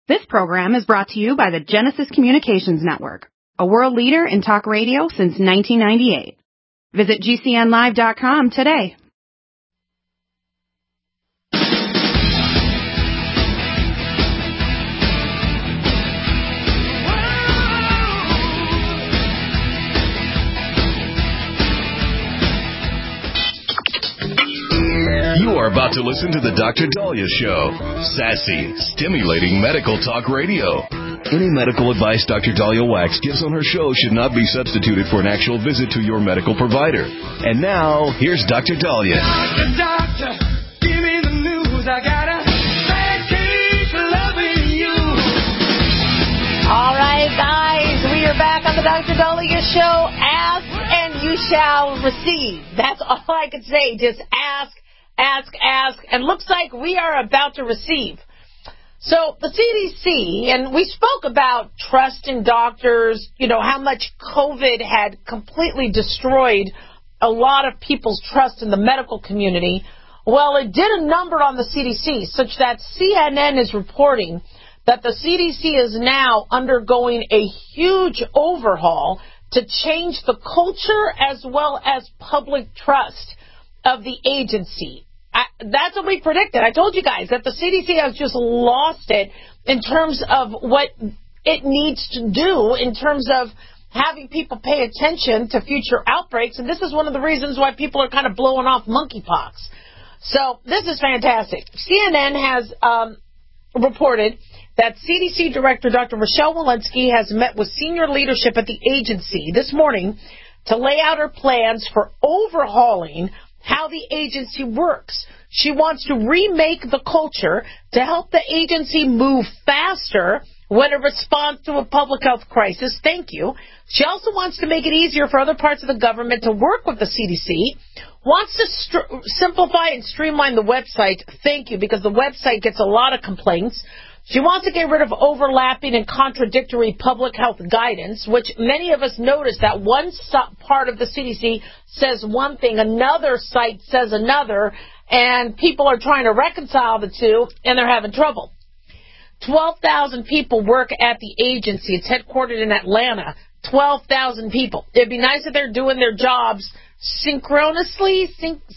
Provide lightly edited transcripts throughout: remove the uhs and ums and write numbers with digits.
This program is brought to you by the Genesis Communications Network, a world leader in talk radio since 1998. Visit GCNlive.com today. You are about to listen to The Dr. Daliah Show. Sassy, stimulating medical talk radio. Any medical advice Dr. Daliah Wax gives on her show should not be substituted for an actual visit to your medical provider. And now, here's Dr. Daliah. Doctor, give me the news. I got a bad case of loving you. All right, guys, we are back on The Dr. Daliah Show. Ask and you shall receive. That's all I can say. Just ask. And looks like we are about to receive. So the CDC, and we spoke about trust in doctors, how much COVID had completely destroyed a lot of people's trust in the medical community. Well, it did a number on the CDC, such that CNN is reporting that the CDC is now undergoing a huge overhaul to change the culture as well as public trust of the agency. That's what we predicted. I told you guys that the CDC has just lost it in terms of what it needs to do in terms of having people pay attention to future outbreaks. And this is one of the reasons why people are kind of blowing off monkeypox. So this is fantastic. CNN has reported that CDC Director Dr. Rochelle Walensky has met with senior leadership at the agency this morning to lay out her plans for overhauling how the agency works. She wants to remake the culture to help the agency move faster when it responds to a public health crisis. Thank you. She also wants to make it easier for other parts of the government to work with the CDC. Wants to simplify and streamline the website. Thank you, because the website gets a lot of complaints. She wants to get rid of overlapping and contradictory public health guidance, which many of us notice that one part of the CDC says one thing, another site says another, and people are trying to reconcile the two, and they're having trouble. 12,000 people work at the agency. It's headquartered in Atlanta. 12,000 people. It'd be nice if they're doing their jobs synchronously.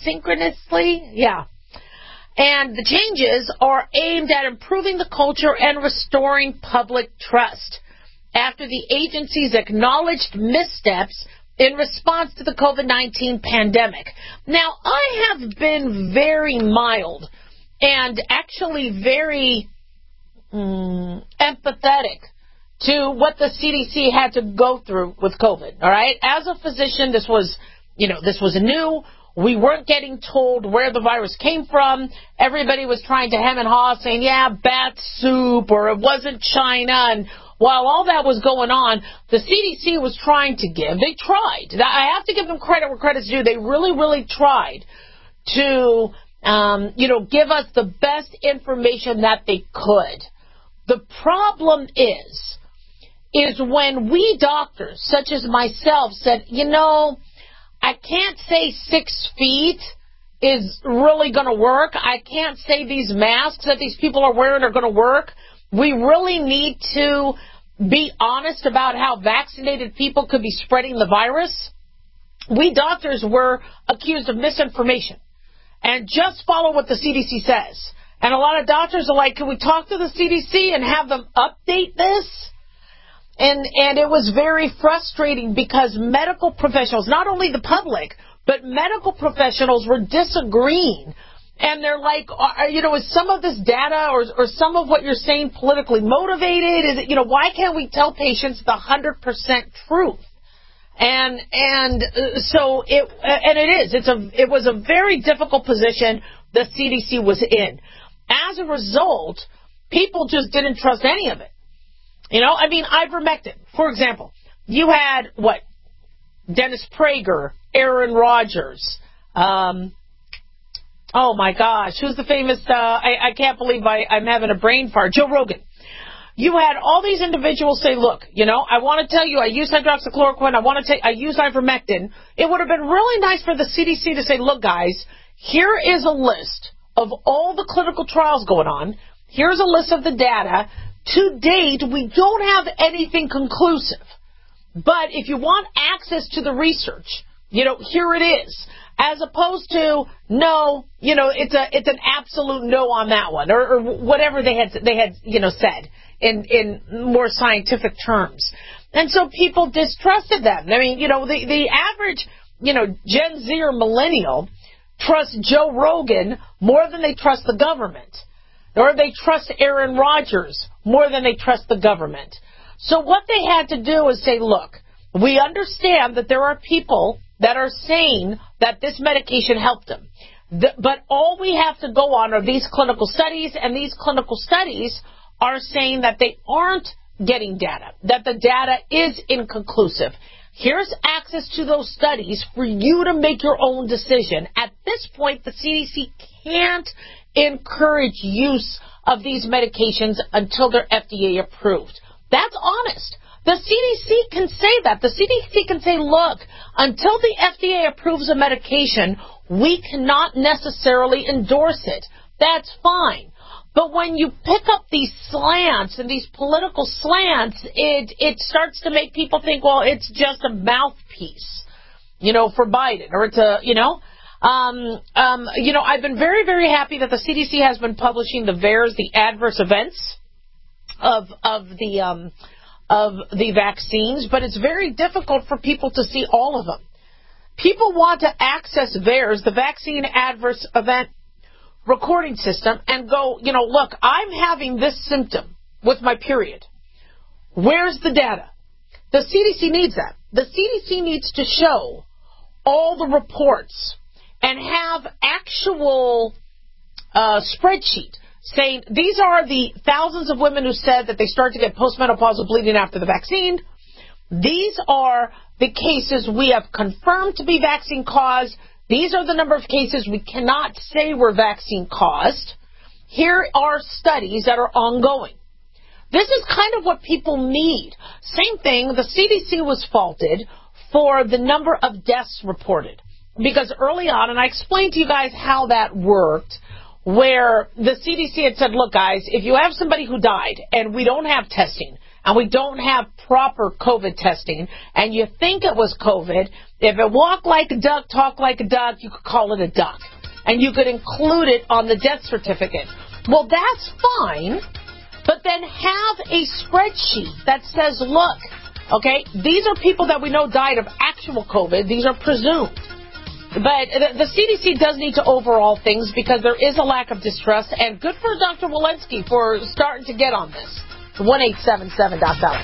Yeah. And the changes are aimed at improving the culture and restoring public trust after the agency's acknowledged missteps in response to the COVID-19 pandemic. Now, I have been very mild and actually very empathetic to what the CDC had to go through with COVID, all right? As a physician, this was new. We weren't getting told where the virus came from. Everybody was trying to hem and haw, saying, yeah, bat soup, or it wasn't China. And while all that was going on, the CDC was trying to give. They tried. I have to give them credit where credit's due. They really, really tried to, give us the best information that they could. The problem is when we doctors, such as myself, said, I can't say 6 feet is really going to work. I can't say these masks that these people are wearing are going to work. We really need to be honest about how vaccinated people could be spreading the virus. We doctors were accused of misinformation. And just follow what the CDC says. And a lot of doctors are like, can we talk to the CDC and have them update this? And it was very frustrating because medical professionals, not only the public, but medical professionals were disagreeing. And they're like, is some of this data or some of what you're saying politically motivated? Is it, why can't we tell patients the 100% truth? And so it was a very difficult position the CDC was in. As a result, people just didn't trust any of it. Ivermectin, for example. You had, Dennis Prager, Aaron Rodgers, oh my gosh, who's the famous, I can't believe I'm having a brain fart, Joe Rogan. You had all these individuals say, look, I want to tell you I use hydroxychloroquine, I use ivermectin. It would have been really nice for the CDC to say, look, guys, here is a list of all the clinical trials going on. Here's a list of the data. to date, we don't have anything conclusive. But if you want access to the research, here it is. As opposed to no, it's an absolute no on that one, or whatever they had said in more scientific terms. And so people distrusted them. I mean, the average, Gen Z or millennial trusts Joe Rogan more than they trust the government. Or they trust Aaron Rodgers more than they trust the government. So what they had to do is say, look, we understand that there are people that are saying that this medication helped them. But all we have to go on are these clinical studies, and these clinical studies are saying that they aren't getting data, that the data is inconclusive. Here's access to those studies for you to make your own decision. At this point, the CDC can't encourage use of these medications until they're FDA approved. That's honest. The CDC can say that. The CDC can say, look, until the FDA approves a medication, we cannot necessarily endorse it. That's fine. But when you pick up these slants and these political slants, it starts to make people think, well, it's just a mouthpiece, for Biden, or it's a, I've been very, very happy that the CDC has been publishing the VAERS, the adverse events of the vaccines, but it's very difficult for people to see all of them. People want to access VAERS, the vaccine adverse event recording system, and go, look, I'm having this symptom with my period. Where's the data? The CDC needs that. The CDC needs to show all the reports and have actual spreadsheet saying these are the thousands of women who said that they start to get postmenopausal bleeding after the vaccine. These are the cases we have confirmed to be vaccine caused. These are the number of cases we cannot say were vaccine caused. Here are studies that are ongoing. This is kind of what people need. Same thing, the CDC was faulted for the number of deaths reported. Because early on, and I explained to you guys how that worked, where the CDC had said, look, guys, if you have somebody who died and we don't have testing and we don't have proper COVID testing and you think it was COVID, if it walked like a duck, talked like a duck, you could call it a duck. And you could include it on the death certificate. Well, that's fine, but then have a spreadsheet that says, look, okay, these are people that we know died of actual COVID. These are presumed. But the CDC does need to overhaul things because there is a lack of distrust, and good for Dr. Walensky for starting to get on this. 1-877-DOC-DOLLAR.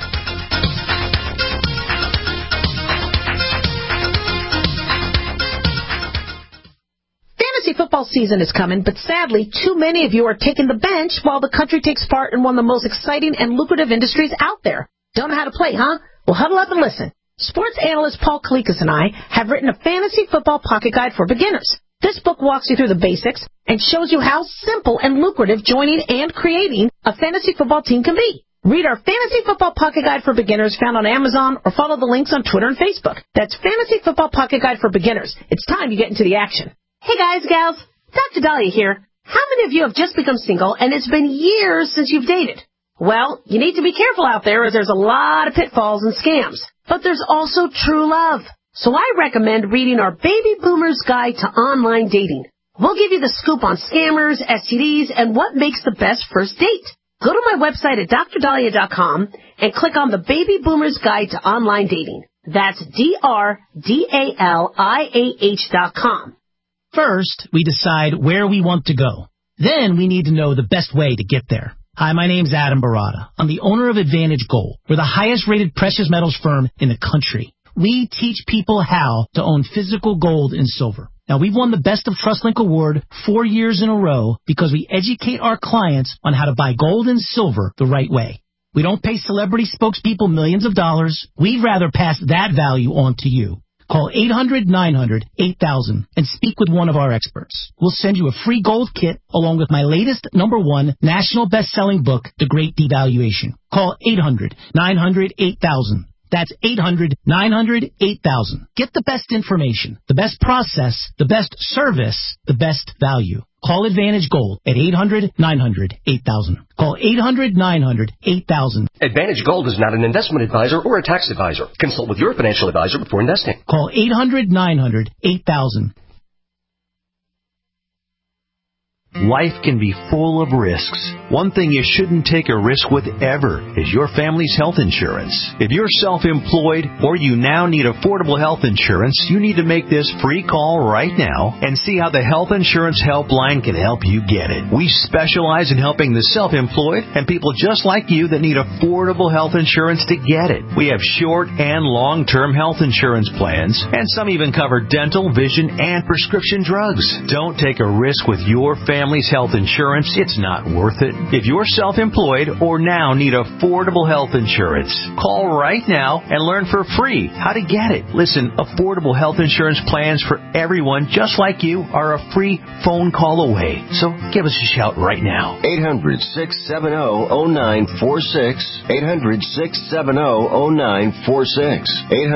Fantasy football season is coming, but sadly, too many of you are taking the bench while the country takes part in one of the most exciting and lucrative industries out there. Don't know how to play, huh? Well, huddle up and listen. Sports analyst Paul Kalikas and I have written a fantasy football pocket guide for beginners. This book walks you through the basics and shows you how simple and lucrative joining and creating a fantasy football team can be. Read our Fantasy Football Pocket Guide for Beginners found on Amazon or follow the links on Twitter and Facebook. That's Fantasy Football Pocket Guide for Beginners. It's time you get into the action. Hey guys, gals, Dr. Dahlia here. How many of you have just become single and it's been years since you've dated? Well, you need to be careful out there as there's a lot of pitfalls and scams. But there's also true love. So I recommend reading our Baby Boomer's Guide to Online Dating. We'll give you the scoop on scammers, STDs, and what makes the best first date. Go to my website at drdahlia.com and click on the Baby Boomer's Guide to Online Dating. That's DRDALIAH.com. First, we decide where we want to go. Then we need to know the best way to get there. Hi, my name's Adam Barada. I'm the owner of Advantage Gold. We're the highest-rated precious metals firm in the country. We teach people how to own physical gold and silver. Now, we've won the Best of TrustLink Award 4 years in a row because we educate our clients on how to buy gold and silver the right way. We don't pay celebrity spokespeople millions of dollars. We'd rather pass that value on to you. Call 800-900-8000 and speak with one of our experts. We'll send you a free gold kit along with my latest #1 national best-selling book, The Great Devaluation. Call 800-900-8000. That's 800-900-8000. Get the best information, the best process, the best service, the best value. Call Advantage Gold at 800-900-8000. Call 800-900-8000. Advantage Gold is not an investment advisor or a tax advisor. Consult with your financial advisor before investing. Call 800-900-8000. Life can be full of risks. One thing you shouldn't take a risk with ever is your family's health insurance. If you're self-employed or you now need affordable health insurance, you need to make this free call right now and see how the Health Insurance Helpline can help you get it. We specialize in helping the self-employed and people just like you that need affordable health insurance to get it. We have short and long-term health insurance plans, and some even cover dental, vision, and prescription drugs. Don't take a risk with your family's health insurance. It's not worth it. If you're self-employed or now need affordable health insurance, call right now and learn for free how to get it. Listen, affordable health insurance plans for everyone just like you are a free phone call away. So give us a shout right now. 800-670-0946. 800-670-0946.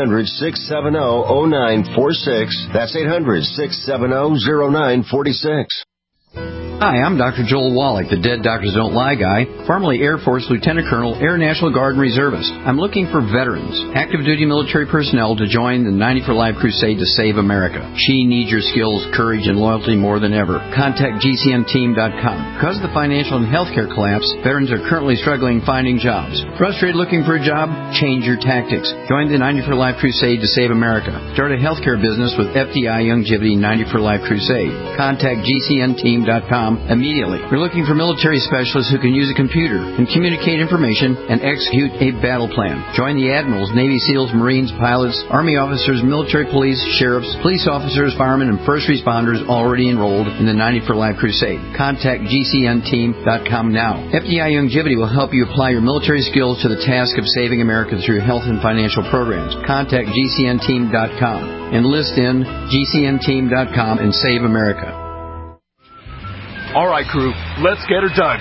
800-670-0946. That's 800-670-0946. Hi, I'm Dr. Joel Wallach, the Dead Doctors Don't Lie guy, formerly Air Force Lieutenant Colonel, Air National Guard and Reservist. I'm looking for veterans, active duty military personnel to join the 90 for Life crusade to save America. She needs your skills, courage, and loyalty more than ever. Contact GCNteam.com. Because of the financial and healthcare collapse, veterans are currently struggling finding jobs. Frustrated looking for a job? Change your tactics. Join the 90 for Life crusade to save America. Start a healthcare business with FDI Youngevity 90 for Life crusade. Contact GCNteam.com immediately. We're looking for military specialists who can use a computer and communicate information and execute a battle plan. Join the admirals, Navy SEALs, Marines, pilots, Army officers, military police, sheriffs, police officers, firemen, and first responders already enrolled in the 90 for Life crusade. Contact GCNteam.com now. FDI Youngevity will help you apply your military skills to the task of saving America through health and financial programs. Contact GCNteam.com. Enlist in GCNteam.com and save America. All right, crew, let's get her dug.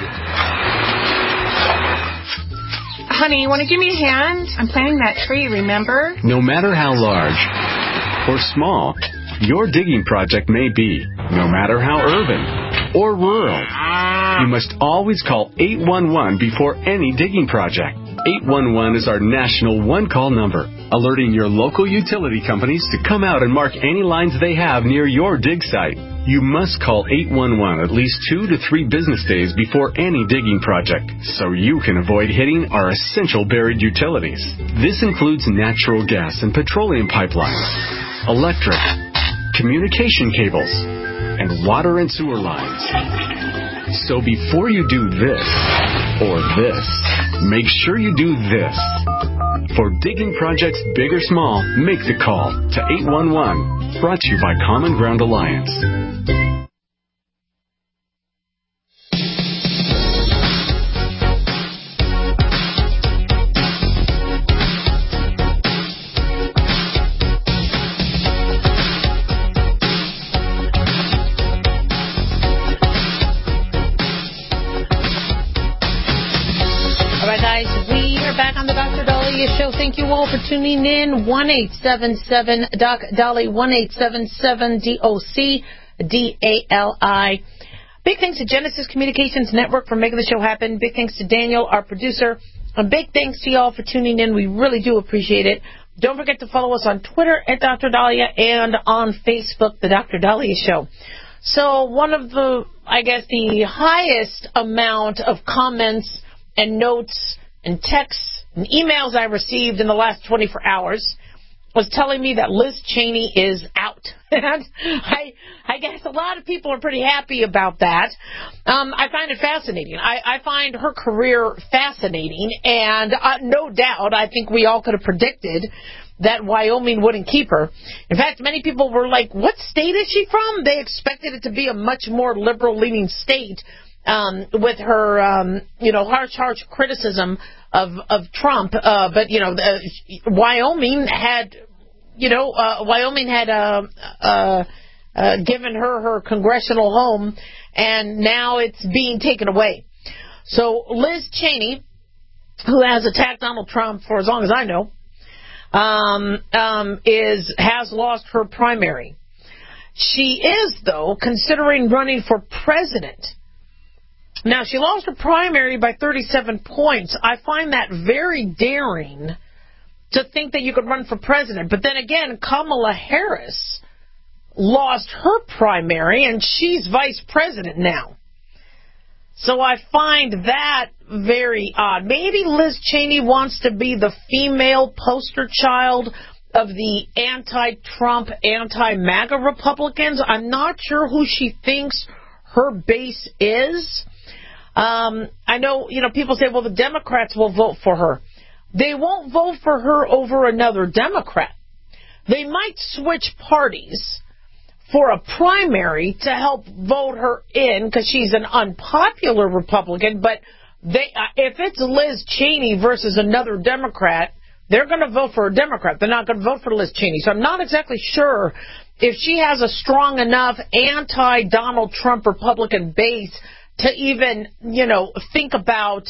Honey, you want to give me a hand? I'm planting that tree, remember? No matter how large or small your digging project may be, no matter how urban or rural, you must always call 811 before any digging project. 811 is our national one-call number, alerting your local utility companies to come out and mark any lines they have near your dig site. You must call 811 at least 2 to 3 business days before any digging project, so you can avoid hitting our essential buried utilities. This includes natural gas and petroleum pipelines, electric, communication cables, and water and sewer lines. So before you do this or this, make sure you do this. For digging projects big or small, make the call to 811. Brought to you by Common Ground Alliance. Show. Thank you all for tuning in. 1-877-DOC-DOLLY, 1-877-DOC-DALI. Big thanks to Genesis Communications Network for making the show happen. Big thanks to Daniel, our producer. And big thanks to y'all for tuning in. We really do appreciate it. Don't forget to follow us on Twitter at Dr. Dahlia and on Facebook, The Dr. Dahlia Show. So one of the, I guess, the highest amount of comments and notes and texts and emails I received in the last 24 hours was telling me that Liz Cheney is out. And I guess a lot of people are pretty happy about that. I find it fascinating. I find her career fascinating, and no doubt I think we all could have predicted that Wyoming wouldn't keep her. In fact, many people were like, what state is she from? They expected it to be a much more liberal-leaning state with her, harsh criticism of Trump. But, Wyoming had given her congressional home, and now it's being taken away. So Liz Cheney, who has attacked Donald Trump for as long as I know, has lost her primary. She is, though, considering running for president. Now, she lost her primary by 37 points. I find that very daring to think that you could run for president. But then again, Kamala Harris lost her primary, and she's vice president now. So I find that very odd. Maybe Liz Cheney wants to be the female poster child of the anti-Trump, anti-MAGA Republicans. I'm not sure who she thinks her base is. I know, people say, well, the Democrats will vote for her. They won't vote for her over another Democrat. They might switch parties for a primary to help vote her in because she's an unpopular Republican, but if it's Liz Cheney versus another Democrat, they're going to vote for a Democrat. They're not going to vote for Liz Cheney. So I'm not exactly sure if she has a strong enough anti-Donald Trump Republican base to even, think about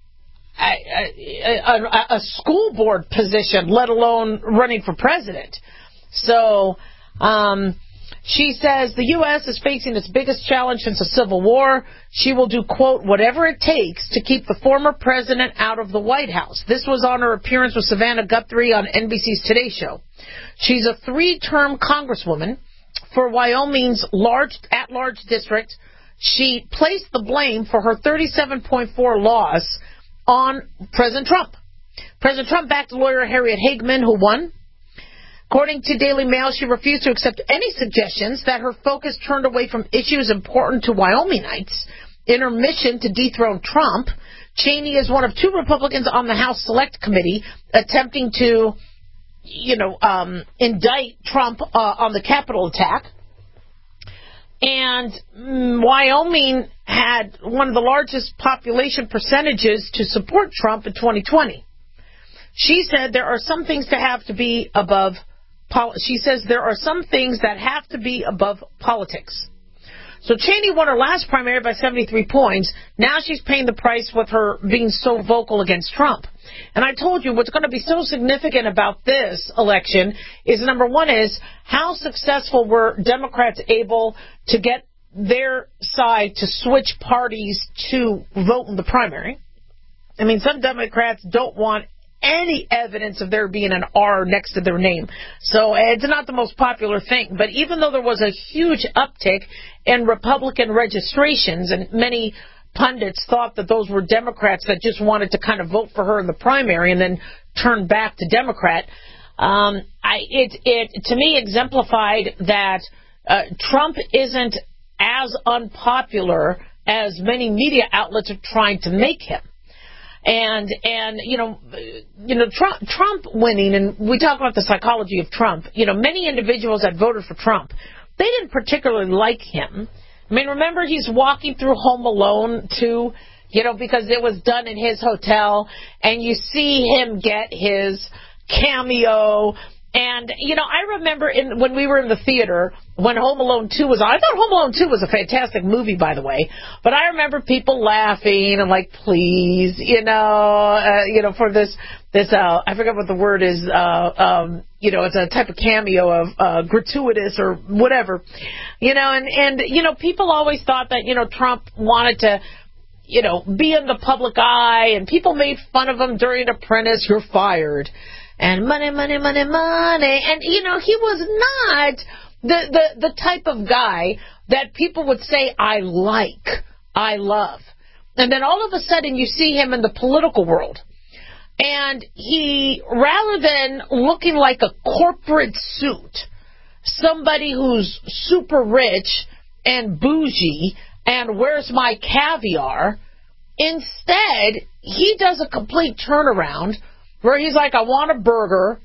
a school board position, let alone running for president. So she says the U.S. is facing its biggest challenge since the Civil War. She will do, quote, whatever it takes to keep the former president out of the White House. This was on her appearance with Savannah Guthrie on NBC's Today Show. She's a 3-term congresswoman for Wyoming's at-large district. She placed the blame for her 37.4 loss on President Trump. President Trump backed lawyer Harriet Hageman, who won. According to Daily Mail, she refused to accept any suggestions that her focus turned away from issues important to Wyomingites in her mission to dethrone Trump. Cheney is one of 2 Republicans on the House Select Committee attempting to, indict Trump on the Capitol attack. And Wyoming had one of the largest population percentages to support Trump in 2020. She said there are some things that have to be above politics. So Cheney won her last primary by 73 points. Now she's paying the price with her being so vocal against Trump. And I told you what's going to be so significant about this election is, number one, is how successful were Democrats able to get their side to switch parties to vote in the primary. I mean, some Democrats don't want any evidence of there being an R next to their name. So it's not the most popular thing. But even though there was a huge uptick in Republican registrations, and many pundits thought that those were Democrats that just wanted to kind of vote for her in the primary and then turn back to Democrat, it to me exemplified that Trump isn't as unpopular as many media outlets are trying to make him. And Trump winning, and we talk about the psychology of Trump. Many individuals that voted for Trump, they didn't particularly like him. I mean, remember he's walking through Home Alone 2, because it was done in his hotel, and you see him get his cameo. And, I remember when we were in the theater, when Home Alone 2 was on, I thought Home Alone 2 was a fantastic movie, by the way, but I remember people laughing and like, please, for this, I forget what the word is, it's a type of cameo of, gratuitous or whatever, and people always thought that, Trump wanted to, be in the public eye, and people made fun of him during Apprentice, you're fired. And money, money, money, money. And, he was not the type of guy that people would say, I love. And then all of a sudden you see him in the political world. And he, rather than looking like a corporate suit, somebody who's super rich and bougie and where's my caviar, instead, he does a complete turnaround where he's like, I want a burger,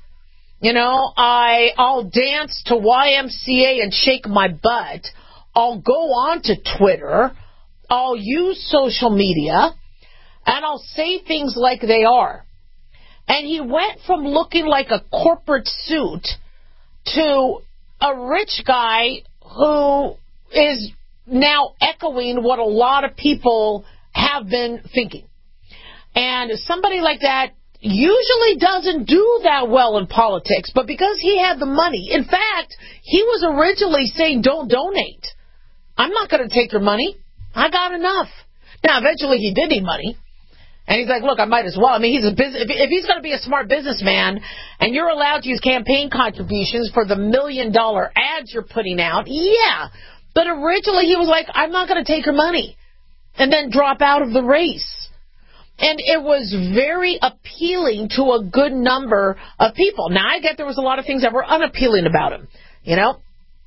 I'll dance to YMCA and shake my butt, I'll go on to Twitter, I'll use social media, and I'll say things like they are. And he went from looking like a corporate suit to a rich guy who is now echoing what a lot of people have been thinking. And somebody like that, usually doesn't do that well in politics, but because he had the money, in fact, he was originally saying, don't donate. I'm not going to take your money. I got enough. Now, eventually he did need money. And he's like, look, I might as well. I mean, if he's going to be a smart businessman and you're allowed to use campaign contributions for the $1 million ads you're putting out, yeah. But originally he was like, I'm not going to take your money, and then drop out of the race. And it was very appealing to a good number of people. Now, I get there was a lot of things that were unappealing about him, you know.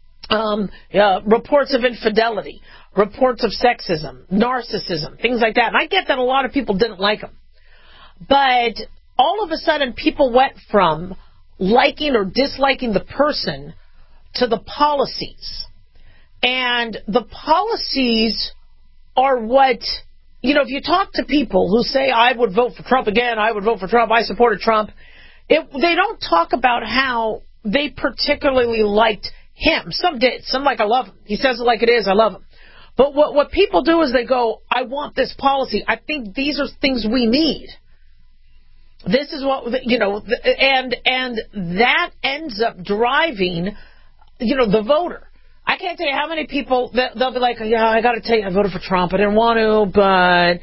Reports of infidelity, reports of sexism, narcissism, things like that. And I get that a lot of people didn't like him. But all of a sudden, people went from liking or disliking the person to the policies. And the policies are what, you know, if you talk to people who say, I would vote for Trump again, I would vote for Trump, I supported Trump, they don't talk about how they particularly liked him. Some did. Some like, I love him. He says it like it is. I love him. But what people do is they go, I want this policy. I think these are things we need. This is what, you know, and that ends up driving, you know, the voter. I can't tell you how many people, they'll be like, yeah, I got to tell you, I voted for Trump. I didn't want to, but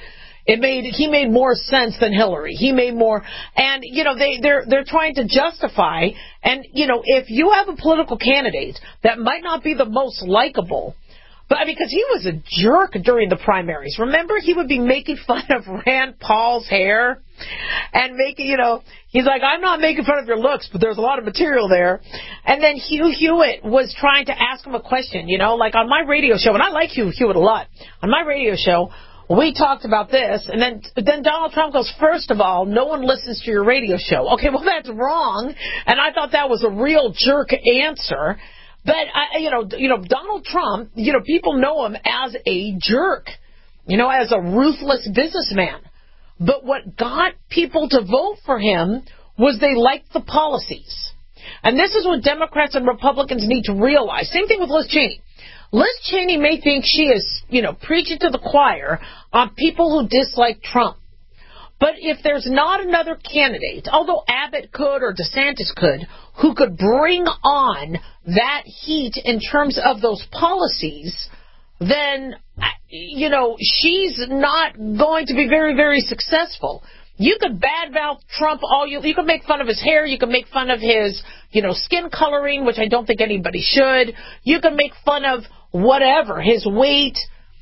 he made more sense than Hillary. He made more, and you know they're trying to justify. And you know, if you have a political candidate that might not be the most likable, but because he was a jerk during the primaries. Remember, he would be making fun of Rand Paul's hair and making, you know, he's like, I'm not making fun of your looks, but there's a lot of material there. And then Hugh Hewitt was trying to ask him a question, you know, like on my radio show, and I like Hugh Hewitt a lot. On my radio show, we talked about this, and then Donald Trump goes, first of all, no one listens to your radio show. Okay, well, that's wrong, and I thought that was a real jerk answer. But, you know, Donald Trump, you know, people know him as a jerk, you know, as a ruthless businessman. But what got people to vote for him was they liked the policies. And this is what Democrats and Republicans need to realize. Same thing with Liz Cheney. Liz Cheney may think she is, you know, preaching to the choir on people who dislike Trump. But if there's not another candidate, although Abbott could or DeSantis could, who could bring on that heat in terms of those policies, then, you know, she's not going to be very, very successful. You could badmouth Trump all you could make fun of his hair, you could make fun of his, you know, skin coloring, which I don't think anybody should. You could make fun of whatever, his weight.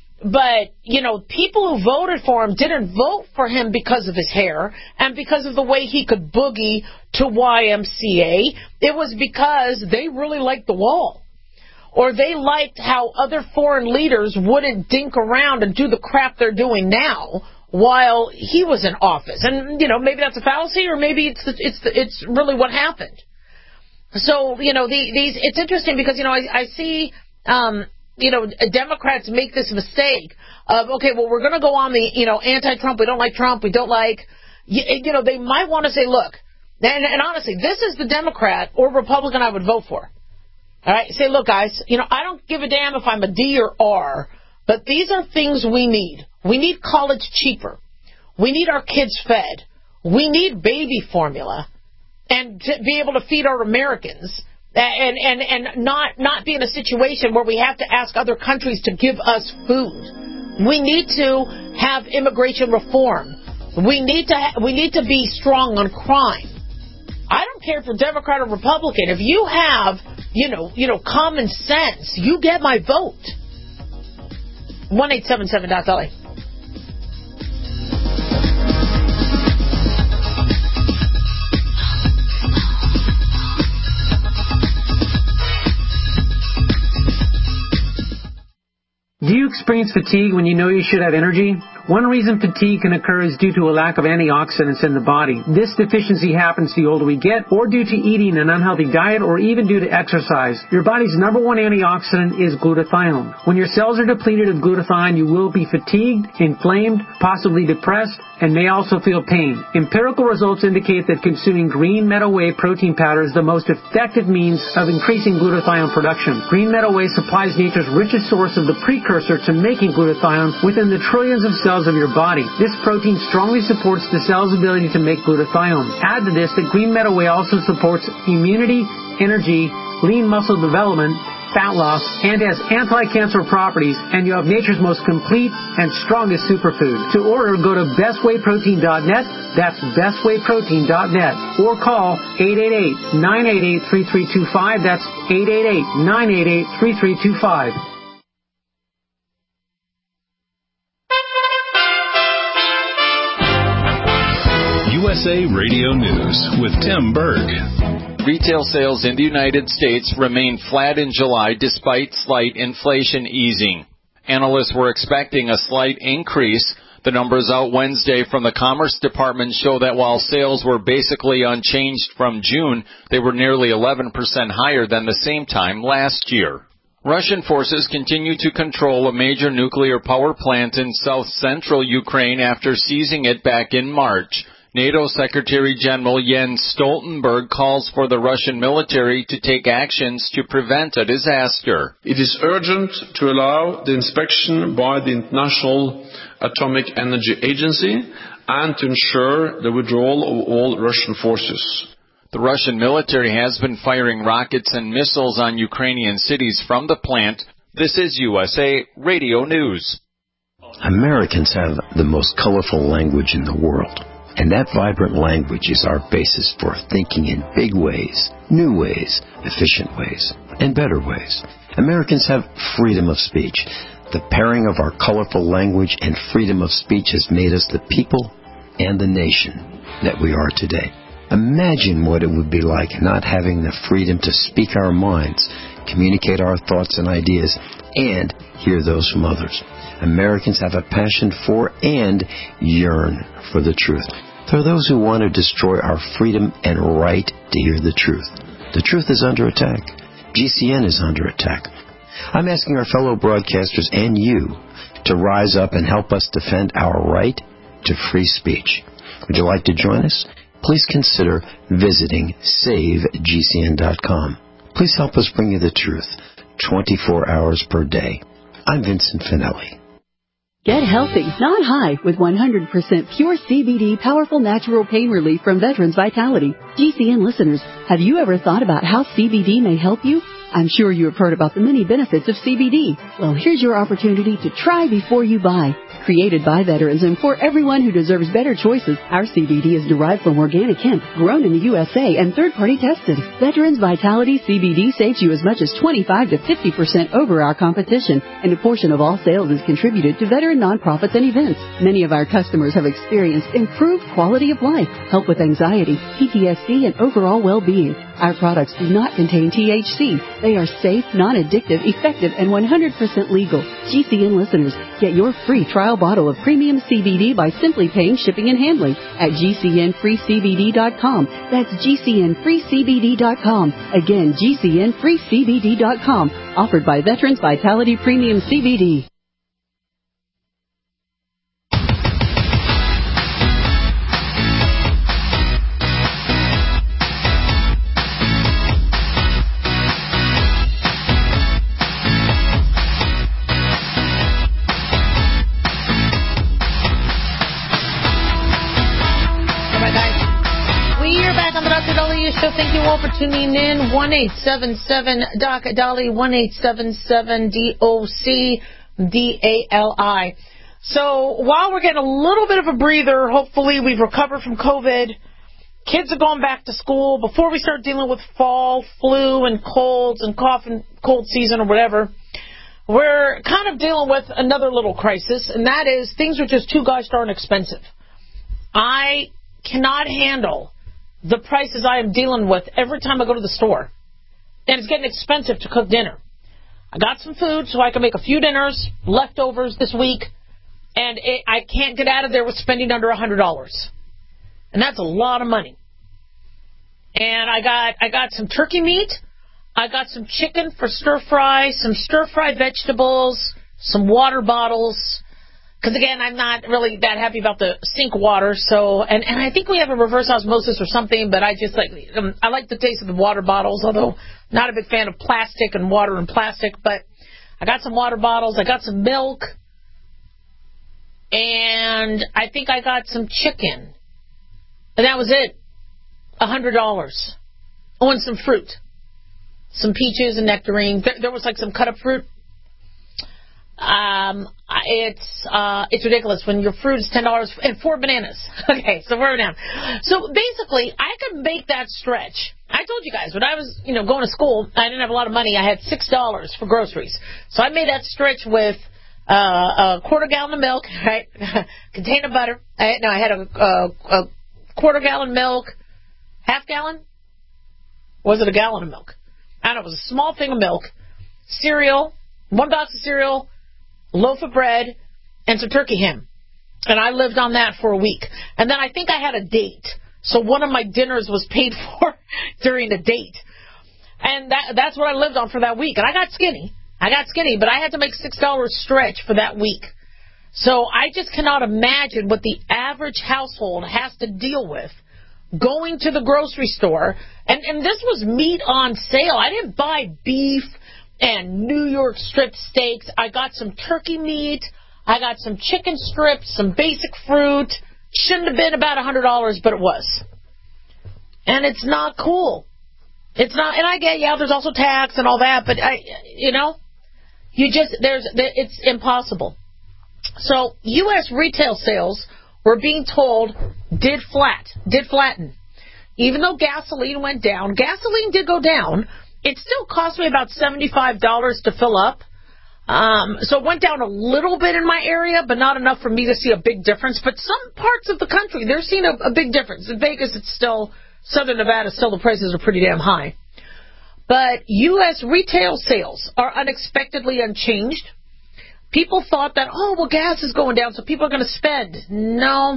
But, you know, people who voted for him didn't vote for him because of his hair and because of the way he could boogie to YMCA. It was because they really liked the wall. Or they liked how other foreign leaders wouldn't dink around and do the crap they're doing now while he was in office. And, you know, maybe that's a fallacy, or maybe it's really what happened. So, you know, it's interesting because, you know, I see, you know, Democrats make this mistake of, okay, well, we're going to go on the, you know, anti-Trump, we don't like Trump, we don't like, you know, they might want to say, look, and honestly, this is the Democrat or Republican I would vote for. All right, say, look, guys, you know, I don't give a damn if I'm a D or R, but these are things we need. We need college cheaper. We need our kids fed. We need baby formula and to be able to feed our Americans. And not be in a situation where we have to ask other countries to give us food. We need to have immigration reform. We need to be strong on crime. I don't care if you're Democrat or Republican. If you have, you know, common sense, you get my vote. 1-877-LA. Do you experience fatigue when you know you should have energy? One reason fatigue can occur is due to a lack of antioxidants in the body. This deficiency happens the older we get, or due to eating an unhealthy diet, or even due to exercise. Your body's number one antioxidant is glutathione. When your cells are depleted of glutathione, you will be fatigued, inflamed, possibly depressed, and may also feel pain. Empirical results indicate that consuming green meadow whey protein powder is the most effective means of increasing glutathione production. Green meadow whey supplies nature's richest source of the precursor to making glutathione within the trillions of cells cells of your body. This protein strongly supports the cell's ability to make glutathione. Add to this that Green Meadow Whey also supports immunity, energy, lean muscle development, fat loss, and has anti-cancer properties, and you have nature's most complete and strongest superfood. To order, go to bestwayprotein.net, that's bestwayprotein.net, or call 888-988-3325, that's 888-988-3325. USA Radio News with Tim Berg. Retail sales in the United States remained flat in July despite slight inflation easing. Analysts were expecting a slight increase. The numbers out Wednesday from the Commerce Department show that while sales were basically unchanged from June, they were nearly 11% higher than the same time last year. Russian forces continue to control a major nuclear power plant in south-central Ukraine after seizing it back in March. NATO Secretary General Jens Stoltenberg calls for the Russian military to take actions to prevent a disaster. It is urgent to allow the inspection by the International Atomic Energy Agency and to ensure the withdrawal of all Russian forces. The Russian military has been firing rockets and missiles on Ukrainian cities from the plant. This is USA Radio News. Americans have the most colorful language in the world. And that vibrant language is our basis for thinking in big ways, new ways, efficient ways, and better ways. Americans have freedom of speech. The pairing of our colorful language and freedom of speech has made us the people and the nation that we are today. Imagine what it would be like not having the freedom to speak our minds, communicate our thoughts and ideas, and hear those from others. Americans have a passion for and yearn for the truth. There are those who want to destroy our freedom and right to hear the truth. The truth is under attack. GCN is under attack. I'm asking our fellow broadcasters and you to rise up and help us defend our right to free speech. Would you like to join us? Please consider visiting SaveGCN.com. Please help us bring you the truth 24 hours per day. I'm Vincent Finelli. Get healthy, not high, with 100% pure CBD powerful natural pain relief from Veterans Vitality. GCN listeners, have you ever thought about how CBD may help you? I'm sure you have heard about the many benefits of CBD. Well, here's your opportunity to try before you buy. Created by veterans and for everyone who deserves better choices, our CBD is derived from organic hemp, grown in the USA, and third-party tested. Veterans Vitality CBD saves you as much as 25 to 50% over our competition, and a portion of all sales is contributed to veteran nonprofits and events. Many of our customers have experienced improved quality of life, help with anxiety, PTSD, and overall well-being. Our products do not contain THC. They are safe, non-addictive, effective, and 100% legal. GCN listeners, get your free trial bottle of premium CBD by simply paying shipping and handling at GCNFreeCBD.com. That's GCNFreeCBD.com. Again, GCNFreeCBD.com. Offered by Veterans Vitality Premium CBD. So thank you all for tuning in. 1-877-DOC-DOLLY, 1-877-DOC-DALI. So while we're getting a little bit of a breather, hopefully we've recovered from COVID. Kids are going back to school. Before we start dealing with fall, flu, and colds and cough and cold season or whatever, we're kind of dealing with another little crisis, and that is things are just too gosh darn expensive. I cannot handle the prices I am dealing with every time I go to the store. And it's getting expensive to cook dinner. I got some food so I can make a few dinners, leftovers this week, and I can't get out of there with spending under $100. And that's a lot of money. And I got some turkey meat. I got some chicken for stir-fry, some stir-fried vegetables, some water bottles. Because, again, I'm not really that happy about the sink water, so, and I think we have a reverse osmosis or something, but I just I like the taste of the water bottles, although not a big fan of plastic and water and plastic, but I got some water bottles, I got some milk, and I think I got some chicken, and that was it. $100. Oh, and some fruit, some peaches and nectarines. There was like some cut up fruit. It's ridiculous when your fruit is $10 and 4 bananas. Okay, so 4 bananas. So basically, I could make that stretch. I told you guys when I was, going to school, I didn't have a lot of money. I had $6 for groceries, so I made that stretch with a quarter gallon of milk, right? Container of butter. I had a quarter gallon milk, half gallon. Was it a gallon of milk? I don't know. It was a small thing of milk, cereal, 1 box of cereal, a loaf of bread, and some turkey ham. And I lived on that for a week. And then I think I had a date. So one of my dinners was paid for during the date. And that's what I lived on for that week. And I got skinny, but I had to make $6 stretch for that week. So I just cannot imagine what the average household has to deal with going to the grocery store. And this was meat on sale. I didn't buy beef and New York strip steaks. I got some turkey meat. I got some chicken strips, some basic fruit. Shouldn't have been about $100, but it was. And it's not cool. It's not, and I get, there's also tax and all that, but it's impossible. So U.S. retail sales, we're being told, did flatten. Even though gasoline went down, gasoline did go down. It still cost me about $75 to fill up. So it went down a little bit in my area, but not enough for me to see a big difference. But some parts of the country, they're seeing a big difference. In Vegas, it's still, Southern Nevada, still the prices are pretty damn high. But U.S. retail sales are unexpectedly unchanged. People thought that, gas is going down, so people are going to spend. No,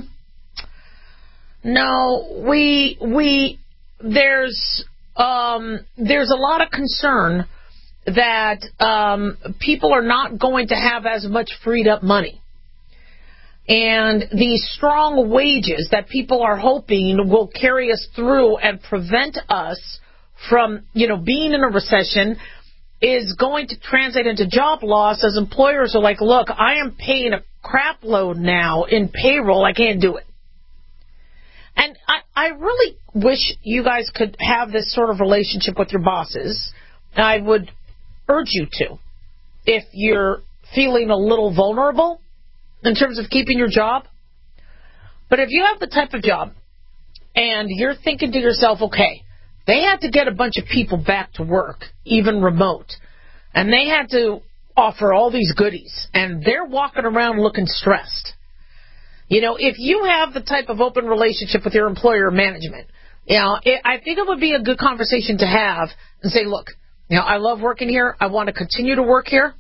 there's a lot of concern that people are not going to have as much freed up money. And these strong wages that people are hoping will carry us through and prevent us from, being in a recession is going to translate into job loss as employers are like, look, I am paying a crap load now in payroll. I can't do it. And I really wish you guys could have this sort of relationship with your bosses. I would urge you to, if you're feeling a little vulnerable in terms of keeping your job. But if you have the type of job and you're thinking to yourself, okay, they had to get a bunch of people back to work, even remote, and they had to offer all these goodies, and they're walking around looking stressed. If you have the type of open relationship with your employer or management, I think it would be a good conversation to have and say, look, I love working here. I want to continue to work here.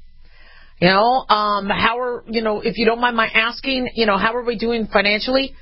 If you don't mind my asking, how are we doing financially?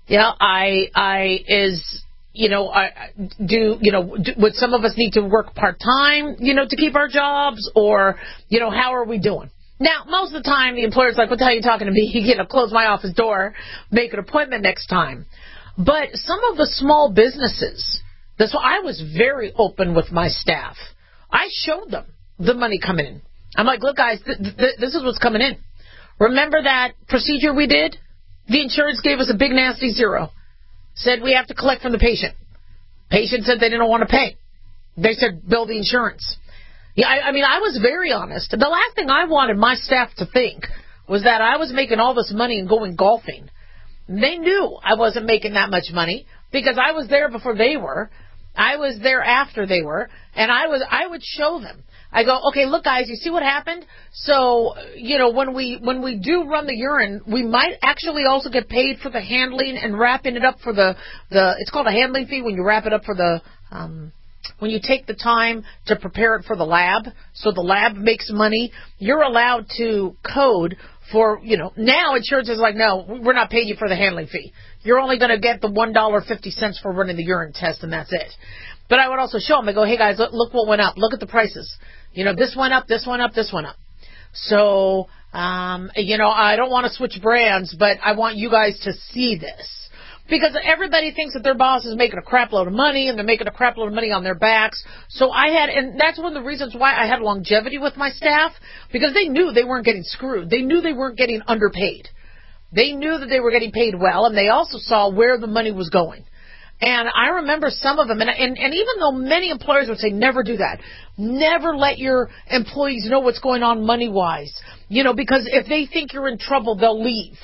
Would some of us need to work part-time, to keep our jobs, or, how are we doing? Now, most of the time, the employer's like, what the hell are you talking to me? Close my office door, make an appointment next time. But some of the small businesses, that's why I was very open with my staff. I showed them the money coming in. I'm like, look, guys, this is what's coming in. Remember that procedure we did? The insurance gave us a big, nasty zero. Said we have to collect from the patient. Patient said they didn't want to pay. They said, bill the insurance. Yeah, I was very honest. The last thing I wanted my staff to think was that I was making all this money and going golfing. They knew I wasn't making that much money because I was there before they were. I was there after they were, and I would show them. I go, okay, look, guys, you see what happened? So, when we do run the urine, we might actually also get paid for the handling and wrapping it up for the it's called a handling fee when you wrap it up for the when you take the time to prepare it for the lab. So the lab makes money. You're allowed to code for, now insurance is like, no, we're not paying you for the handling fee. You're only going to get the $1.50 for running the urine test, and that's it. But I would also show them. I go, hey, guys, look what went up. Look at the prices. This went up, this went up, this went up. So, I don't want to switch brands, but I want you guys to see this. Because everybody thinks that their boss is making a crap load of money, and they're making a crap load of money on their backs. So and that's one of the reasons why I had longevity with my staff, because they knew they weren't getting screwed. They knew they weren't getting underpaid. They knew that they were getting paid well, and they also saw where the money was going. And I remember some of them, and even though many employers would say never do that, never let your employees know what's going on money-wise, because if they think you're in trouble, they'll leave.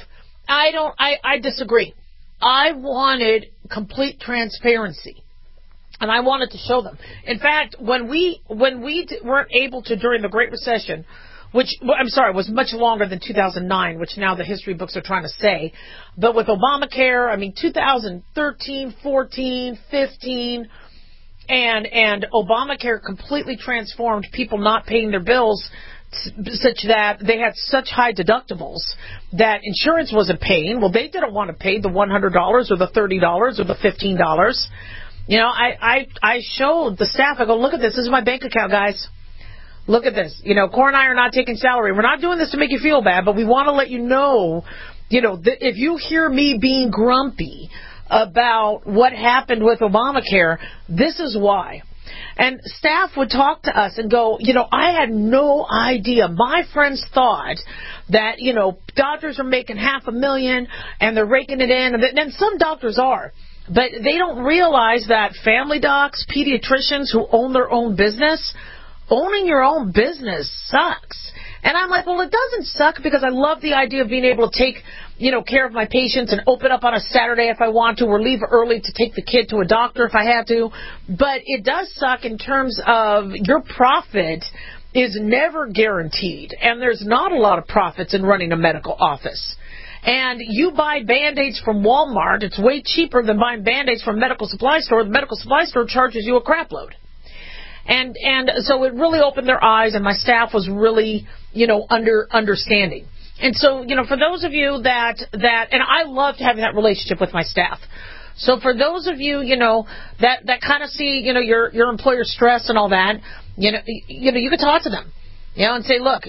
I disagree. I wanted complete transparency, and I wanted to show them. In fact, when we weren't able to during the Great Recession, was much longer than 2009, which now the history books are trying to say. But with Obamacare, 2013, 14, 15, and Obamacare completely transformed people not paying their bills such that they had such high deductibles that insurance wasn't paying. Well, they didn't want to pay the $100 or the $30 or the $15. I showed the staff, I go, look at this. This is my bank account, guys. Look at this. Cor and I are not taking salary. We're not doing this to make you feel bad, but we want to let you know, that if you hear me being grumpy about what happened with Obamacare, this is why. And staff would talk to us and go, I had no idea. My friends thought that, doctors are making $500,000 and they're raking it in. And some doctors are. But they don't realize that family docs, pediatricians who own their own business, owning your own business sucks. And I'm like, well, it doesn't suck because I love the idea of being able to take, care of my patients and open up on a Saturday if I want to, or leave early to take the kid to a doctor if I had to. But it does suck in terms of your profit is never guaranteed. And there's not a lot of profits in running a medical office. And you buy Band-Aids from Walmart, it's way cheaper than buying Band-Aids from a medical supply store. The medical supply store charges you a crap load. And so it really opened their eyes, and my staff was really, understanding. And so, for those of you that, and I loved having that relationship with my staff. So for those of you, that kind of see, your employer stress and all that, you could talk to them, and say, look,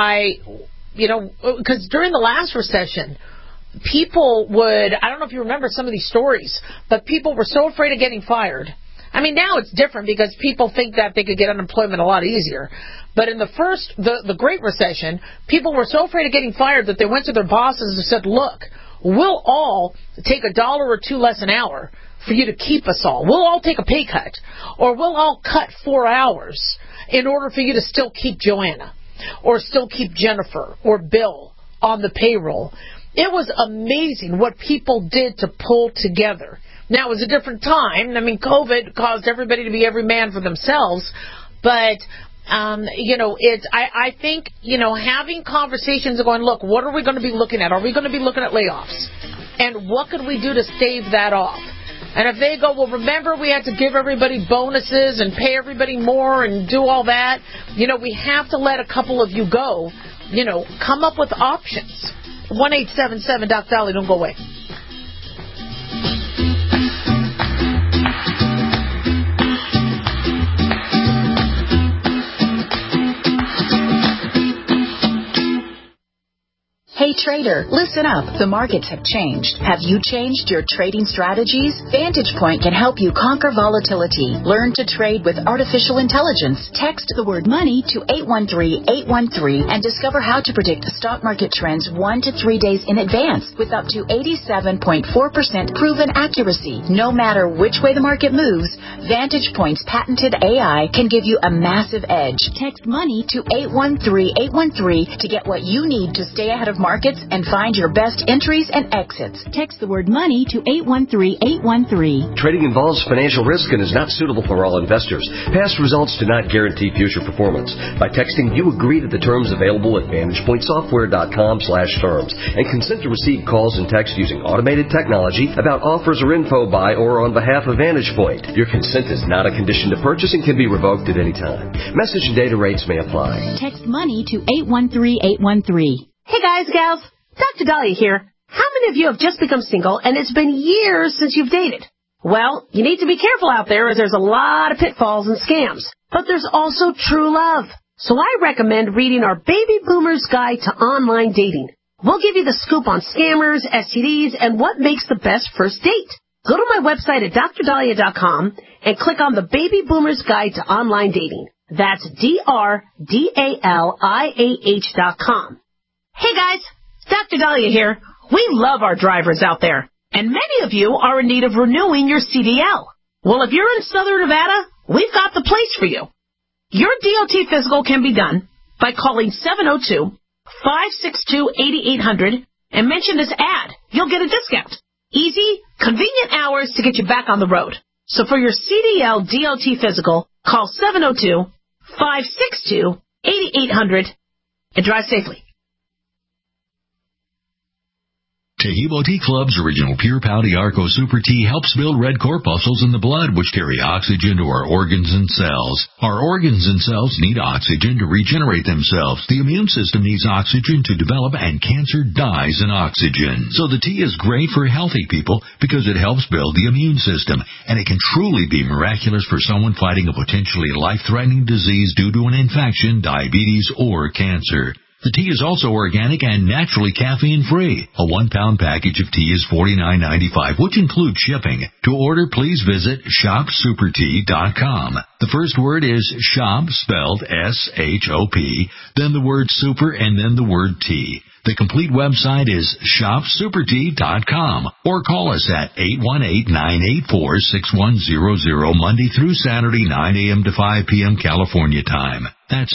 because during the last recession, people I don't know if you remember some of these stories, but people were so afraid of getting fired. Now it's different because people think that they could get unemployment a lot easier. But in the Great Recession, people were so afraid of getting fired that they went to their bosses and said, look, we'll all take $1 or $2 less an hour for you to keep us all. We'll all take a pay cut, or we'll all cut 4 hours in order for you to still keep Joanna, or still keep Jennifer or Bill on the payroll. It was amazing what people did to pull together. Now, it was a different time. COVID caused everybody to be every man for themselves. But, I think, having conversations and going, look, what are we going to be looking at? Are we going to be looking at layoffs? And what could we do to stave that off? And if they go, well, remember we had to give everybody bonuses and pay everybody more and do all that, we have to let a couple of you go, come up with options. 1-877 Doc Dolly, don't go away. Hey trader, listen up. The markets have changed. Have you changed your trading strategies? Vantage Point can help you conquer volatility. Learn to trade with artificial intelligence. Text the word money to 813-813 and discover how to predict the stock market trends 1 to 3 days in advance with up to 87.4% proven accuracy. No matter which way the market moves, Vantage Point's patented AI can give you a massive edge. Text money to 813-813 to get what you need to stay ahead of markets and find your best entries and exits. Text the word money to 813-813. Trading involves financial risk and is not suitable for all investors. Past results do not guarantee future performance. By texting, you agree to the terms available at VantagePointSoftware.com/terms and consent to receive calls and texts using automated technology about offers or info by or on behalf of Vantage Point. Your consent is not a condition to purchase and can be revoked at any time. Message and data rates may apply. Text money to 813-813. Hey guys, gals, Dr. Dahlia here. How many of you have just become single and it's been years since you've dated? Well, you need to be careful out there as there's a lot of pitfalls and scams. But there's also true love. So I recommend reading our Baby Boomer's Guide to Online Dating. We'll give you the scoop on scammers, STDs, and what makes the best first date. Go to my website at drdahlia.com and click on the Baby Boomer's Guide to Online Dating. That's DRDALIAH.com. Hey guys, Dr. Dahlia here. We love our drivers out there, and many of you are in need of renewing your CDL. Well, if you're in Southern Nevada, we've got the place for you. Your DOT physical can be done by calling 702-562-8800 and mention this ad. You'll get a discount. Easy, convenient hours to get you back on the road. So for your CDL DOT physical, call 702-562-8800 and drive safely. Tahibo Tea Club's original Pure Pouty Arco Super Tea helps build red corpuscles in the blood, which carry oxygen to our organs and cells. Our organs and cells need oxygen to regenerate themselves. The immune system needs oxygen to develop, and cancer dies in oxygen. So the tea is great for healthy people because it helps build the immune system, and it can truly be miraculous for someone fighting a potentially life-threatening disease due to an infection, diabetes, or cancer. The tea is also organic and naturally caffeine-free. A 1-pound package of tea is $49.95, which includes shipping. To order, please visit shopsupertea.com. The first word is shop, spelled S-H-O-P, then the word super, and then the word tea. The complete website is shopsupertea.com, or call us at 818-984-6100 Monday through Saturday, 9 a.m. to 5 p.m. California time. That's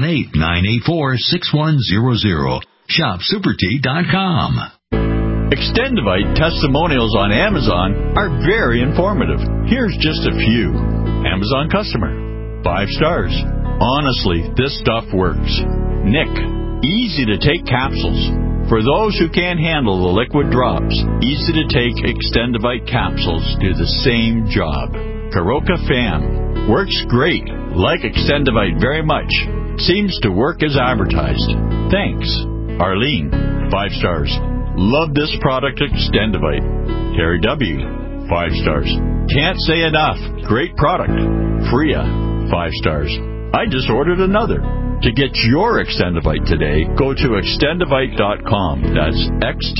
818-984-6100. Shopsupertea.com. Extendivite testimonials on Amazon are very informative. Here's just a few. Amazon customer. 5 stars. Honestly, this stuff works. Nick. Easy to take capsules. For those who can't handle the liquid drops, easy to take Extendivite capsules do the same job. Karoka Fam. Works great. Like Extendivite very much. Seems to work as advertised. Thanks. Arlene. 5 stars. Love this product Extendivite. Terry W. 5 stars. Can't say enough. Great product. Freya. 5 stars. I just ordered another. To get your Extendivite today, go to Extendivite.com. That's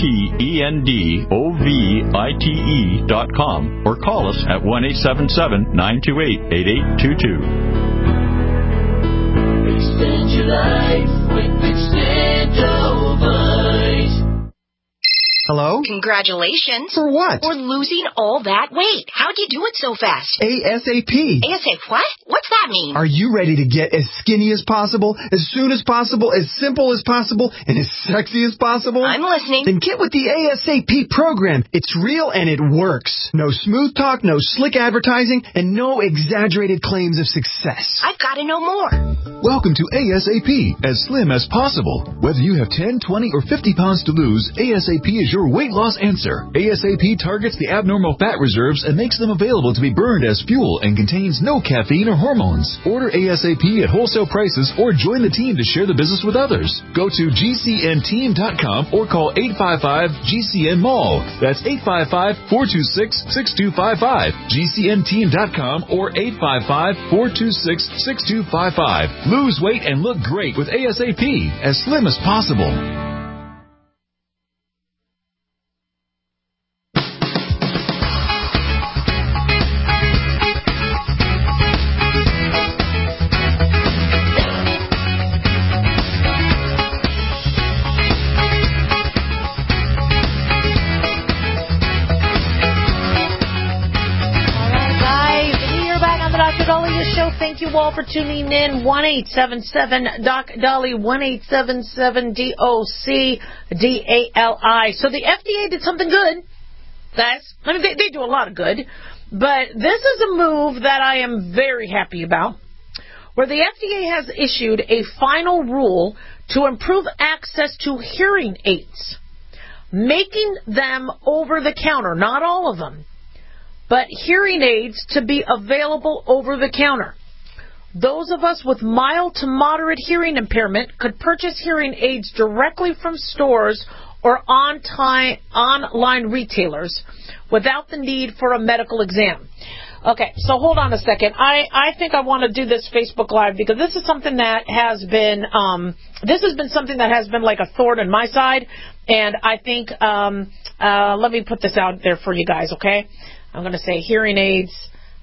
XTENDOVITE.com, or call us at 1-877-928-8822. Extend your life with Extendovite. Hello? Congratulations. For what? For losing all that weight. How'd you do it so fast? ASAP. ASAP what? What's that mean? Are you ready to get as skinny as possible, as soon as possible, as simple as possible, and as sexy as possible? I'm listening. Then get with the ASAP program. It's real and it works. No smooth talk, no slick advertising, and no exaggerated claims of success. I've got to know more. Welcome to ASAP, as slim as possible. Whether you have 10, 20, or 50 pounds to lose, ASAP is your weight loss answer. ASAP targets the abnormal fat reserves and makes them available to be burned as fuel and contains no caffeine or hormones. Order ASAP at wholesale prices or join the team to share the business with others. Go to GCNteam.com or call 855-GCN-MALL. That's 855-426-6255. GCNteam.com or 855-426-6255. Lose weight and look great with ASAP, as slim as possible. Thank you all for tuning in. 1-877-DOC-DOLLY, 1-877-DOC-DALI. So the FDA did something good. They do a lot of good. But this is a move that I am very happy about, where the FDA has issued a final rule to improve access to hearing aids, making them over the counter, not all of them, but hearing aids to be available over the counter. Those of us with mild to moderate hearing impairment could purchase hearing aids directly from stores or online retailers without the need for a medical exam. Okay, so hold on a second. I think I want to do this Facebook Live because this is something that has been something that has been like a thorn in my side, and I think let me put this out there for you guys. Okay, I'm going to say hearing aids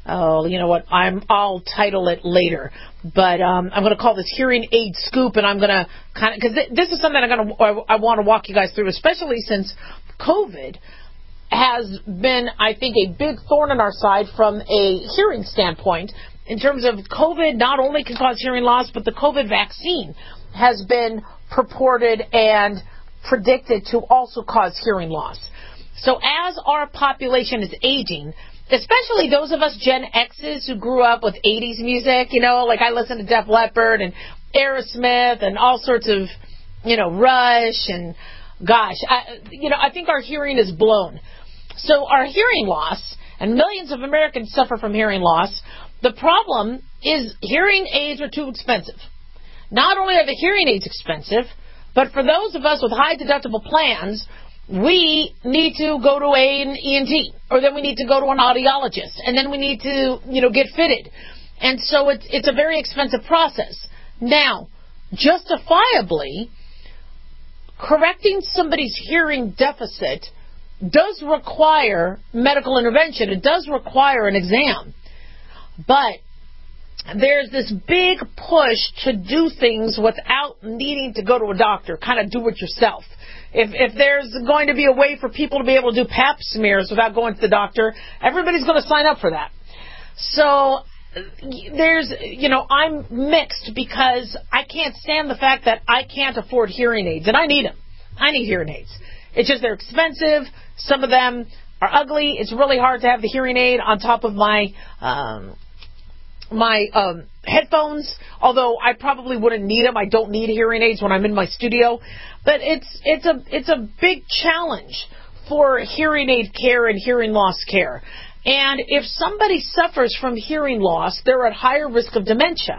oh, you know what, I'll title it later. But I'm going to call this Hearing Aid Scoop, and I'm going to kind of, because this is something I want to walk you guys through, especially since COVID has been, I think, a big thorn in our side from a hearing standpoint. In terms of COVID, not only can cause hearing loss, but the COVID vaccine has been purported and predicted to also cause hearing loss. So as our population is aging, especially those of us Gen X's who grew up with 80s music, you know, like I listen to Def Leppard and Aerosmith and all sorts of, you know, Rush and gosh, I think our hearing is blown. So our hearing loss, and millions of Americans suffer from hearing loss. The problem is hearing aids are too expensive. Not only are the hearing aids expensive, but for those of us with high deductible plans, we need to go to an ENT, or then we need to go to an audiologist, and then we need to, get fitted. And so it's a very expensive process. Now, justifiably, correcting somebody's hearing deficit does require medical intervention. It does require an exam. But there's this big push to do things without needing to go to a doctor, kind of do it yourself. If there's going to be a way for people to be able to do pap smears without going to the doctor, everybody's going to sign up for that. So there's, I'm mixed because I can't stand the fact that I can't afford hearing aids, and I need them. I need hearing aids. It's just they're expensive. Some of them are ugly. It's really hard to have the hearing aid on top of my headphones, although I probably wouldn't need them. I don't need hearing aids when I'm in my studio. But it's a big challenge for hearing aid care and hearing loss care. And if somebody suffers from hearing loss, they're at higher risk of dementia.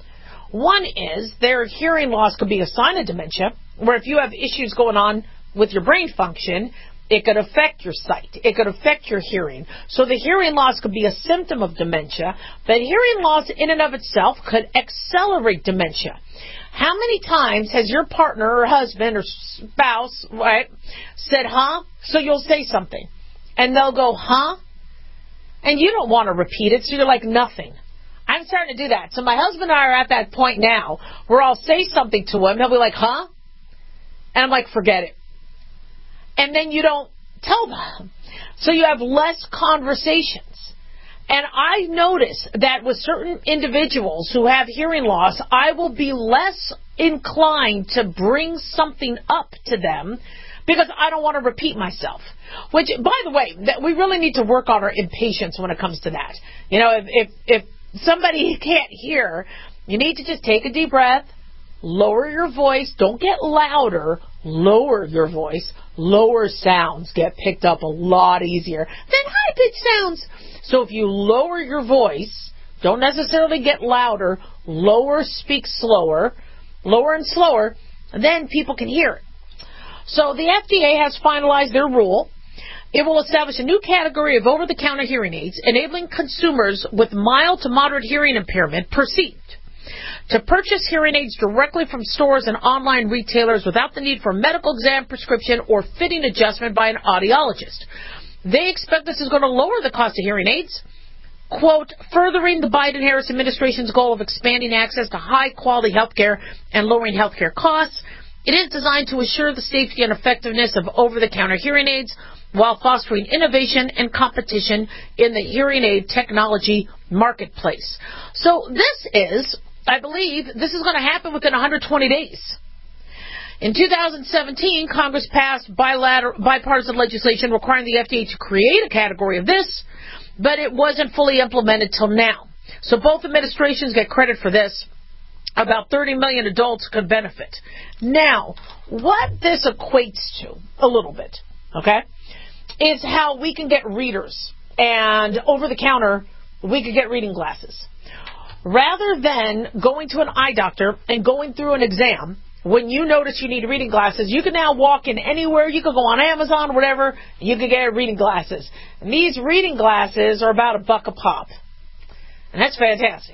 One is their hearing loss could be a sign of dementia, where if you have issues going on with your brain function, it could affect your sight. It could affect your hearing. So the hearing loss could be a symptom of dementia, but hearing loss in and of itself could accelerate dementia. How many times has your partner or husband or spouse, right, said, huh? So you'll say something, and they'll go, huh? And you don't want to repeat it, so you're like, nothing. I'm starting to do that. So my husband and I are at that point now where I'll say something to him, he'll be like, huh? And I'm like, forget it. And then you don't tell them. So you have less conversations. And I notice that with certain individuals who have hearing loss, I will be less inclined to bring something up to them because I don't want to repeat myself. Which, by the way, that we really need to work on our impatience when it comes to that. If somebody can't hear, you need to just take a deep breath, lower your voice, don't get louder, lower your voice. Lower sounds get picked up a lot easier than high-pitched sounds. So if you lower your voice, don't necessarily get louder, lower, speak slower, lower and slower, and then people can hear it. So the FDA has finalized their rule. It will establish a new category of over-the-counter hearing aids, enabling consumers with mild to moderate hearing impairment perceived to purchase hearing aids directly from stores and online retailers without the need for medical exam, prescription, or fitting adjustment by an audiologist. They expect this is going to lower the cost of hearing aids, quote, furthering the Biden-Harris administration's goal of expanding access to high-quality health care and lowering health care costs. It is designed to assure the safety and effectiveness of over-the-counter hearing aids while fostering innovation and competition in the hearing aid technology marketplace. So I believe this is going to happen within 120 days. In 2017, Congress passed bipartisan legislation requiring the FDA to create a category of this, but it wasn't fully implemented till now. So both administrations get credit for this. About 30 million adults could benefit. Now, what this equates to, a little bit, okay, is how we can get readers, and over the counter, we could get reading glasses. Rather than going to an eye doctor and going through an exam, when you notice you need reading glasses, you can now walk in anywhere. You could go on Amazon or whatever, and you could get reading glasses. And these reading glasses are about $1 a pop. And that's fantastic.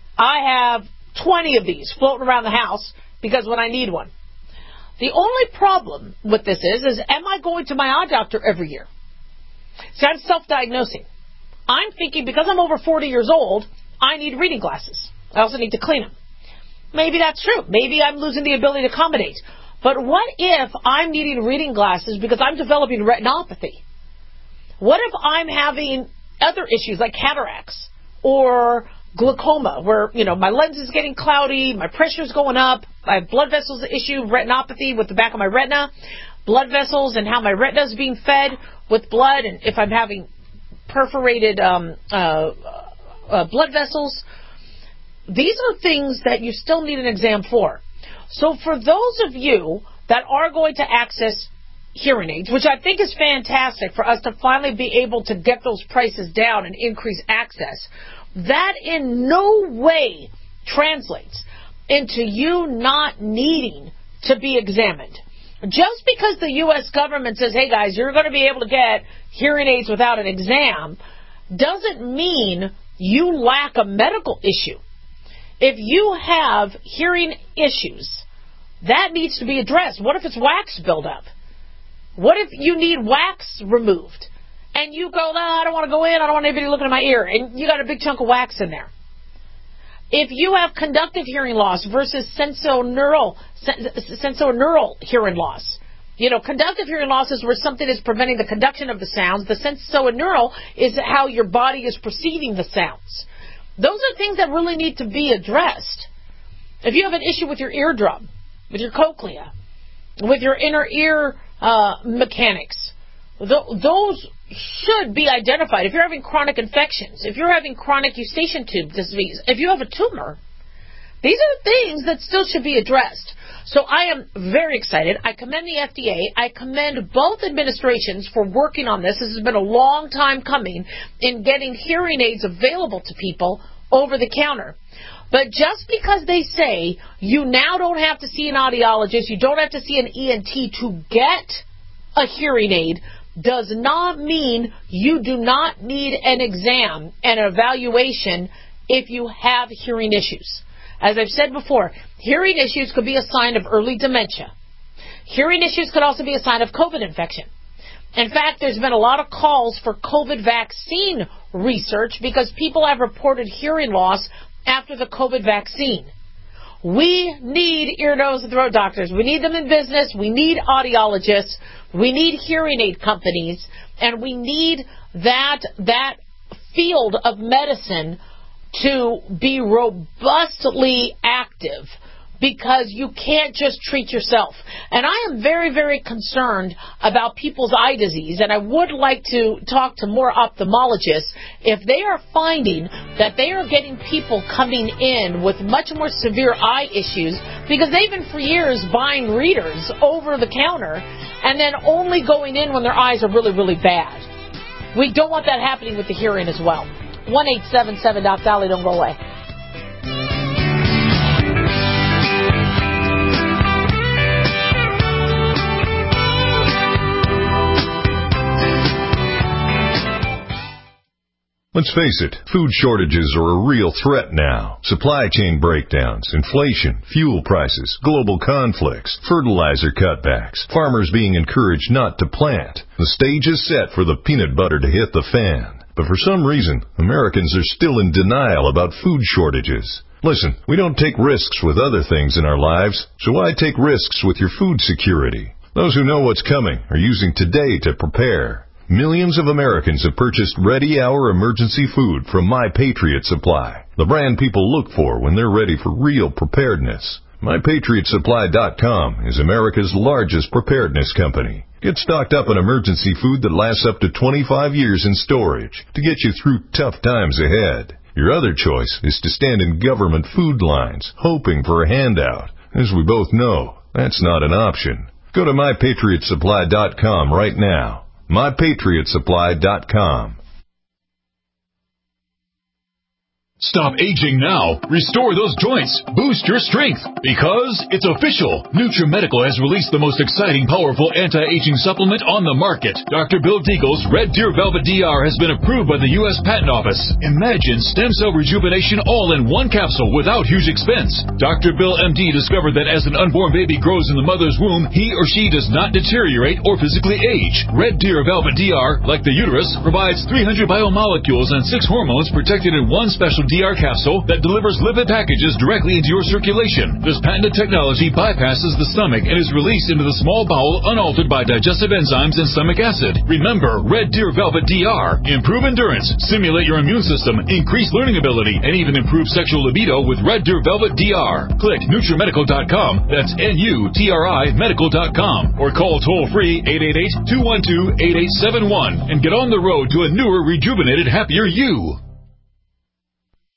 I have 20 of these floating around the house because when I need one. The only problem with this is am I going to my eye doctor every year? See, I'm self-diagnosing. I'm thinking because I'm over 40 years old, I need reading glasses. I also need to clean them. Maybe that's true. Maybe I'm losing the ability to accommodate. But what if I'm needing reading glasses because I'm developing retinopathy? What if I'm having other issues like cataracts or glaucoma, where, my lens is getting cloudy, my pressure's going up, I have blood vessels issue, retinopathy with the back of my retina, blood vessels and how my retina is being fed with blood, and if I'm having perforated blood vessels. These are things that you still need an exam for. So for those of you that are going to access hearing aids, which I think is fantastic for us to finally be able to get those prices down and increase access, that in no way translates into you not needing to be examined. Just because the U.S. government says, hey guys, you're going to be able to get hearing aids without an exam, doesn't mean you lack a medical issue. If you have hearing issues, that needs to be addressed. What if it's wax buildup? What if you need wax removed? And you go, I don't want to go in, I don't want anybody looking at my ear, and you got a big chunk of wax in there. If you have conductive hearing loss versus sensorineural hearing loss, conductive hearing loss is where something is preventing the conduction of the sounds. The sensorineural is how your body is perceiving the sounds. Those are things that really need to be addressed. If you have an issue with your eardrum, with your cochlea, with your inner ear mechanics, those should be identified. If you're having chronic infections, if you're having chronic eustachian tube disease, if you have a tumor, these are things that still should be addressed. So I am very excited. I commend the FDA. I commend both administrations for working on this. This has been a long time coming in getting hearing aids available to people over the counter. But just because they say you now don't have to see an audiologist, you don't have to see an ENT to get a hearing aid, does not mean you do not need an exam and an evaluation if you have hearing issues. As I've said before, hearing issues could be a sign of early dementia. Hearing issues could also be a sign of COVID infection. In fact, there's been a lot of calls for COVID vaccine research because people have reported hearing loss after the COVID vaccine. We need ear, nose, and throat doctors. We need them in business. We need audiologists. We need hearing aid companies. And we need that field of medicine to be robustly active, because you can't just treat yourself. And I am very, very concerned about people's eye disease, and I would like to talk to more ophthalmologists if they are finding that they are getting people coming in with much more severe eye issues because they've been for years buying readers over the counter and then only going in when their eyes are really, really bad. We don't want that happening with the hearing as well. 1-877-DOC-DOLLY, don't go away. Let's face it, food shortages are a real threat now. Supply chain breakdowns, inflation, fuel prices, global conflicts, fertilizer cutbacks, farmers being encouraged not to plant. The stage is set for the peanut butter to hit the fan. But for some reason, Americans are still in denial about food shortages. Listen, we don't take risks with other things in our lives, so why take risks with your food security? Those who know what's coming are using today to prepare. Millions of Americans have purchased Ready Hour emergency food from My Patriot Supply, the brand people look for when they're ready for real preparedness. MyPatriotSupply.com is America's largest preparedness company. Get stocked up on emergency food that lasts up to 25 years in storage to get you through tough times ahead. Your other choice is to stand in government food lines, hoping for a handout. As we both know, that's not an option. Go to MyPatriotSupply.com right now. MyPatriotSupply.com. Stop aging now. Restore those joints. Boost your strength. Because it's official. NutriMedical has released the most exciting, powerful anti-aging supplement on the market. Dr. Bill Deagle's Red Deer Velvet DR has been approved by the U.S. Patent Office. Imagine stem cell rejuvenation all in one capsule without huge expense. Dr. Bill MD discovered that as an unborn baby grows in the mother's womb, he or she does not deteriorate or physically age. Red Deer Velvet DR, like the uterus, provides 300 biomolecules and 6 hormones protected in one special DR capsule that delivers lipid packages directly into your circulation. This patented technology bypasses the stomach and is released into the small bowel unaltered by digestive enzymes and stomach acid. Remember, Red Deer Velvet DR. Improve endurance, stimulate your immune system, increase learning ability, and even improve sexual libido with Red Deer Velvet DR. Click NutriMedical.com. That's NUTRI Medical.com. Or call toll-free 888-212-8871 and get on the road to a newer, rejuvenated, happier you.